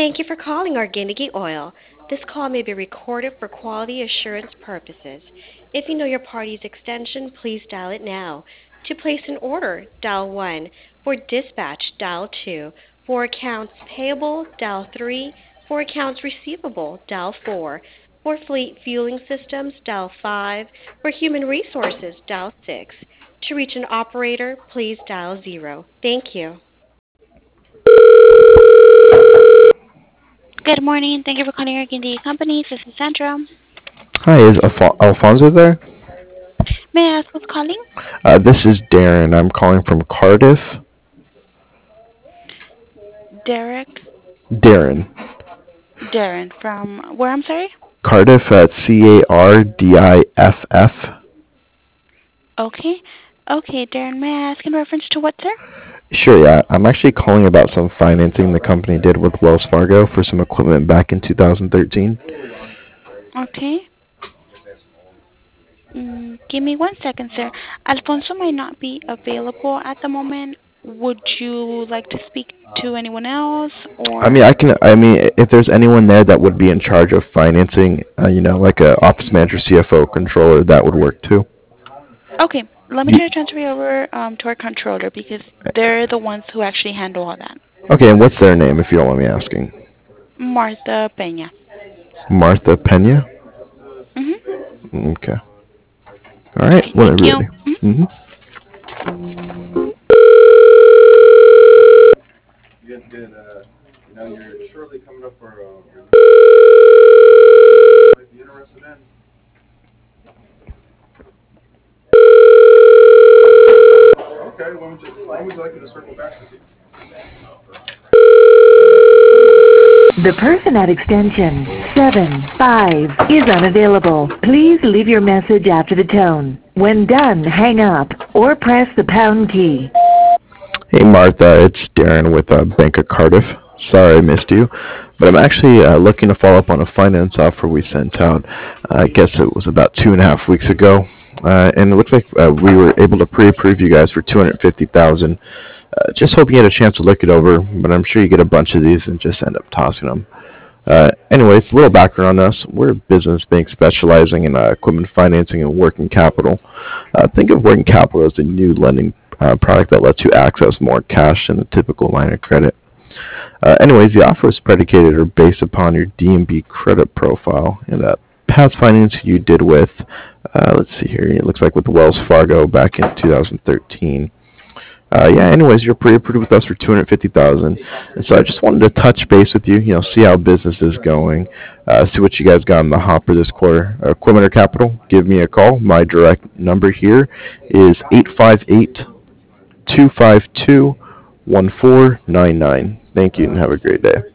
Thank you for calling Argandigi Oil. This call may be recorded for quality assurance purposes. If you know your party's extension, please dial it now. To place an order, dial 1. For dispatch, dial 2. For accounts payable, dial 3. For accounts receivable, dial 4. For fleet fueling systems, dial 5. For human resources, dial 6. To reach an operator, please dial 0. Thank you. Good morning. Thank you for calling Argandigi Companies. This is Sandra. Hi, is Alfonso there? May I ask who's calling? This is Darren. I'm calling from Cardiff. Derek. Darren. Darren from where? I'm sorry. Cardiff at Cardiff. Okay. Okay, Darren. May I ask in reference to what, sir? Sure, yeah. I'm actually calling about some financing the company did with Wells Fargo for some equipment back in 2013. Okay. Give me 1 second, sir. Alfonso might not be available at the moment. Would you like to speak to anyone else, I mean, or? if there's anyone there that would be in charge of financing, like a office manager, CFO, controller, that would work too. Okay. Let me You, try to transfer you over to our controller because they're the ones who actually handle all that. okay, and what's their name, if you don't mind me asking? Martha Peña. Martha Pena? Mhm. Okay. All right, Okay. Thank whenever you're you. ready. Mm-hmm. The person at extension 75 is unavailable. Please leave your message after the tone. When done, hang up or press the pound key. Hey Martha, it's Darren with Bank of Cardiff. Sorry I missed you, but I'm actually looking to follow up on a finance offer we sent out. I guess it was about 2.5 weeks ago, and it looks like we were able to pre-approve you guys for 250,000. Just hope you get a chance to look it over, but I'm sure you get a bunch of these and just end up tossing them. Anyways, a little background on us. We're a business bank specializing in equipment financing and working capital. Think of working capital as a new lending product that lets you access more cash than a typical line of credit. Anyways, the offer is predicated or based upon your D&B credit profile and past finance you did with, let's see here, it looks like with Wells Fargo back in 2013. Anyways, you're pre-approved with us for 250,000, and so I just wanted to touch base with you. See how business is going, see what you guys got in the hopper this quarter. Equipment or capital? Give me a call. My direct number here is 858-252-1499. Thank you, and have a great day.